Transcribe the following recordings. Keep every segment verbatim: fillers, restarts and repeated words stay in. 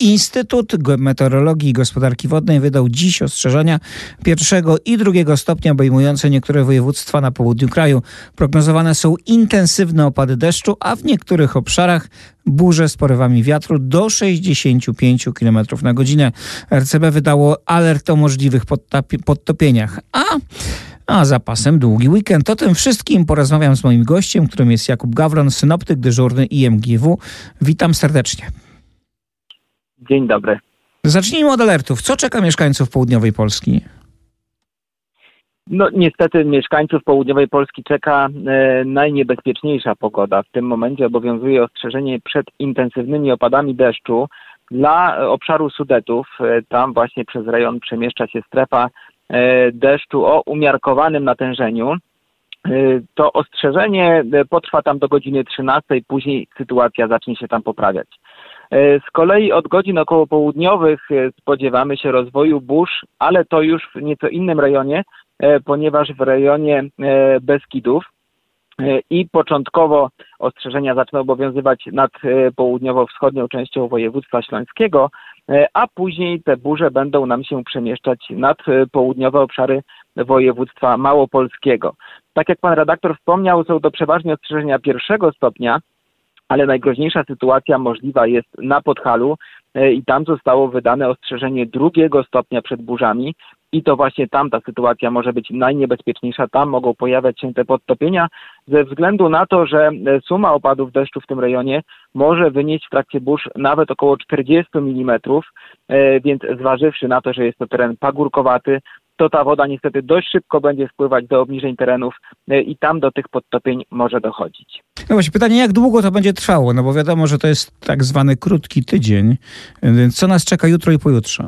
Instytut Meteorologii i Gospodarki Wodnej wydał dziś ostrzeżenia pierwszego i drugiego stopnia obejmujące niektóre województwa na południu kraju. Prognozowane są intensywne opady deszczu, a w niektórych obszarach burze z porywami wiatru do sześćdziesiąt pięć kilometrów na godzinę. R C B wydało alert o możliwych podtopieniach. A... A zapasem długi weekend. O tym wszystkim porozmawiam z moim gościem, którym jest Jakub Gawron, synoptyk dyżurny I M G W. Witam serdecznie. Dzień dobry. Zacznijmy od alertów. Co czeka mieszkańców południowej Polski? No niestety mieszkańców południowej Polski czeka e, najniebezpieczniejsza pogoda. W tym momencie obowiązuje ostrzeżenie przed intensywnymi opadami deszczu dla obszaru Sudetów. E, tam właśnie przez rejon przemieszcza się strefa deszczu o umiarkowanym natężeniu. To ostrzeżenie potrwa tam do godziny trzynastej, później sytuacja zacznie się tam poprawiać. Z kolei od godzin okołopołudniowych spodziewamy się rozwoju burz, ale to już w nieco innym rejonie, ponieważ w rejonie Beskidów. I początkowo ostrzeżenia zaczną obowiązywać nad południowo-wschodnią częścią województwa śląskiego, a później te burze będą nam się przemieszczać nad południowe obszary województwa małopolskiego. Tak jak pan redaktor wspomniał, są to przeważnie ostrzeżenia pierwszego stopnia, ale najgroźniejsza sytuacja możliwa jest na Podhalu i tam zostało wydane ostrzeżenie drugiego stopnia przed burzami. I to właśnie tam ta sytuacja może być najniebezpieczniejsza. Tam mogą pojawiać się te podtopienia ze względu na to, że suma opadów deszczu w tym rejonie może wynieść w trakcie burz nawet około czterdzieści milimetrów, więc zważywszy na to, że jest to teren pagórkowaty, to ta woda niestety dość szybko będzie wpływać do obniżeń terenów i tam do tych podtopień może dochodzić. No właśnie, pytanie, jak długo to będzie trwało? No bo wiadomo, że to jest tak zwany krótki tydzień, więc co nas czeka jutro i pojutrze?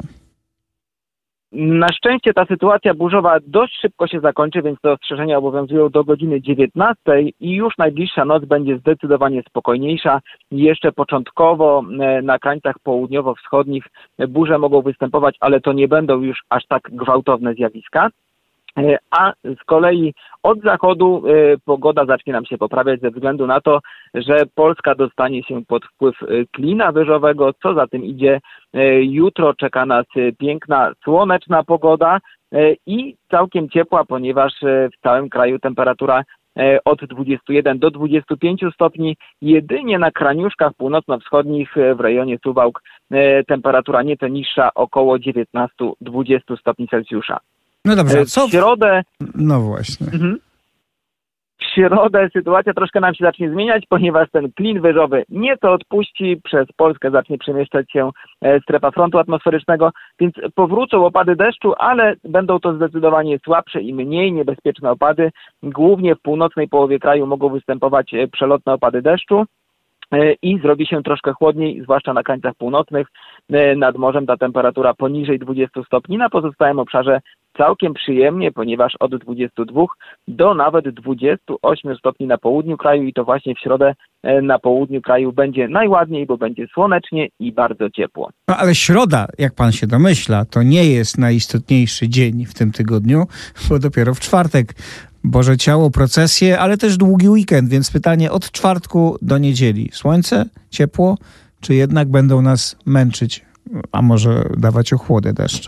Na szczęście ta sytuacja burzowa dość szybko się zakończy, więc te ostrzeżenia obowiązują do godziny dziewiętnastej i już najbliższa noc będzie zdecydowanie spokojniejsza. Jeszcze początkowo na krańcach południowo-wschodnich burze mogą występować, ale to nie będą już aż tak gwałtowne zjawiska. A z kolei od zachodu pogoda zacznie nam się poprawiać ze względu na to, że Polska dostanie się pod wpływ klina wyżowego. Co za tym idzie, jutro czeka nas piękna, słoneczna pogoda i całkiem ciepła, ponieważ w całym kraju temperatura od dwudziestu jeden do dwudziestu pięciu stopni. Jedynie na kraniuszkach północno-wschodnich w rejonie Suwałk temperatura nieco niższa, około dziewiętnaście do dwudziestu stopni Celsjusza. No dobrze, co w środę... No właśnie. Mhm. W środę sytuacja troszkę nam się zacznie zmieniać, ponieważ ten klin wyżowy nieco odpuści, przez Polskę zacznie przemieszczać się strefa frontu atmosferycznego, więc powrócą opady deszczu, ale będą to zdecydowanie słabsze i mniej niebezpieczne opady. Głównie w północnej połowie kraju mogą występować przelotne opady deszczu i zrobi się troszkę chłodniej, zwłaszcza na krańcach północnych. Nad morzem ta temperatura poniżej dwudziestu stopni, na pozostałym obszarze całkiem przyjemnie, ponieważ od dwudziestu dwóch do nawet dwudziestu ośmiu stopni na południu kraju i to właśnie w środę na południu kraju będzie najładniej, bo będzie słonecznie i bardzo ciepło. No ale środa, jak pan się domyśla, to nie jest najistotniejszy dzień w tym tygodniu, bo dopiero w czwartek Boże Ciało, procesje, ale też długi weekend, więc pytanie od czwartku do niedzieli. Słońce, ciepło, czy jednak będą nas męczyć, a może dawać ochłody deszcze?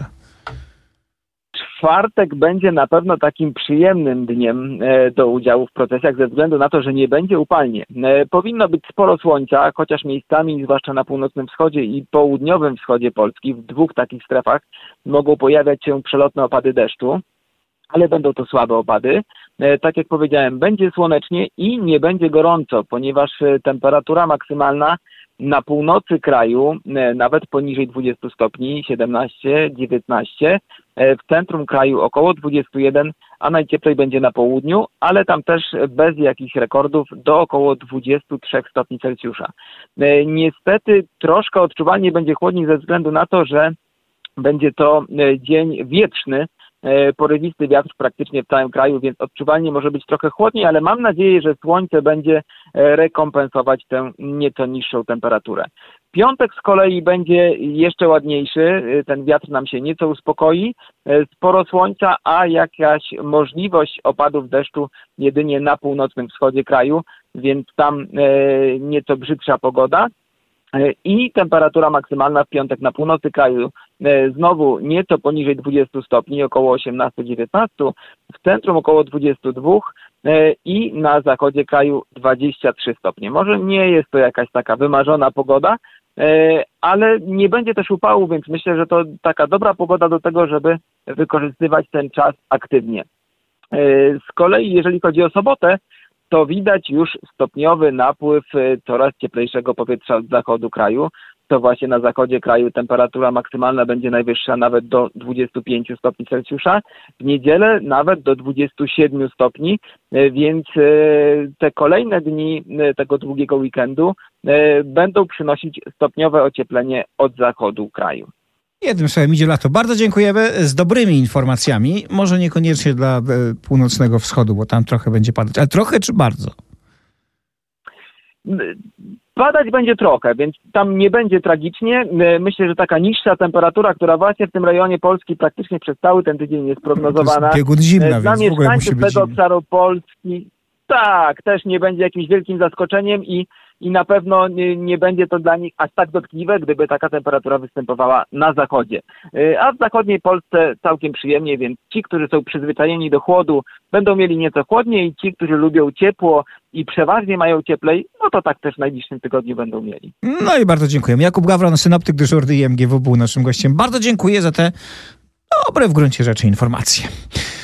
Czwartek będzie na pewno takim przyjemnym dniem do udziału w procesjach ze względu na to, że nie będzie upalnie. Powinno być sporo słońca, chociaż miejscami, zwłaszcza na północnym wschodzie i południowym wschodzie Polski, w dwóch takich strefach mogą pojawiać się przelotne opady deszczu, ale będą to słabe opady. Tak jak powiedziałem, będzie słonecznie i nie będzie gorąco, ponieważ temperatura maksymalna na północy kraju, nawet poniżej dwudziestu stopni, siedemnaście dziewiętnaście, w centrum kraju około dwudziestu jeden, a najcieplej będzie na południu, ale tam też bez jakichś rekordów do około dwudziestu trzech stopni Celsjusza. Niestety troszkę odczuwalnie będzie chłodniej ze względu na to, że będzie to dzień wietrzny, porywisty wiatr praktycznie w całym kraju, więc odczuwalnie może być trochę chłodniej, ale mam nadzieję, że słońce będzie rekompensować tę nieco niższą temperaturę. Piątek z kolei będzie jeszcze ładniejszy, ten wiatr nam się nieco uspokoi, sporo słońca, a jakaś możliwość opadów deszczu jedynie na północnym wschodzie kraju, więc tam nieco brzydsza pogoda. I temperatura maksymalna w piątek na północy kraju znowu nieco poniżej dwudziestu stopni, około osiemnaście dziewiętnaście, w centrum około dwadzieścia dwa i na zachodzie kraju dwadzieścia trzy stopnie. Może nie jest to jakaś taka wymarzona pogoda, ale nie będzie też upału, więc myślę, że to taka dobra pogoda do tego, żeby wykorzystywać ten czas aktywnie. Z kolei jeżeli chodzi o sobotę, to widać już stopniowy napływ coraz cieplejszego powietrza z zachodu kraju. To właśnie na zachodzie kraju temperatura maksymalna będzie najwyższa nawet do dwudziestu pięciu stopni Celsjusza. W niedzielę nawet do dwudziestu siedmiu stopni, więc te kolejne dni tego długiego weekendu będą przynosić stopniowe ocieplenie od zachodu kraju. Jednym słowem idzie lato. Bardzo dziękujemy, z dobrymi informacjami. Może niekoniecznie dla północnego wschodu, bo tam trochę będzie padać. Ale trochę czy bardzo? Padać będzie trochę, więc tam nie będzie tragicznie. Myślę, że taka niższa temperatura, która właśnie w tym rejonie Polski praktycznie przez cały ten tydzień jest prognozowana. To jest biegun zimna, Dla więc w ogóle musi mieszkańców być tego zimno. obszaru Polski tak, też nie będzie jakimś wielkim zaskoczeniem i I na pewno nie, nie będzie to dla nich aż tak dotkliwe, gdyby taka temperatura występowała na zachodzie. A w zachodniej Polsce całkiem przyjemnie, więc ci, którzy są przyzwyczajeni do chłodu, będą mieli nieco chłodniej. Ci, którzy lubią ciepło i przeważnie mają cieplej, no to tak też w najbliższym tygodniu będą mieli. No i bardzo dziękuję. Jakub Gawron, synoptyk dyżurny I M G W, był naszym gościem. Bardzo dziękuję za te dobre w gruncie rzeczy informacje.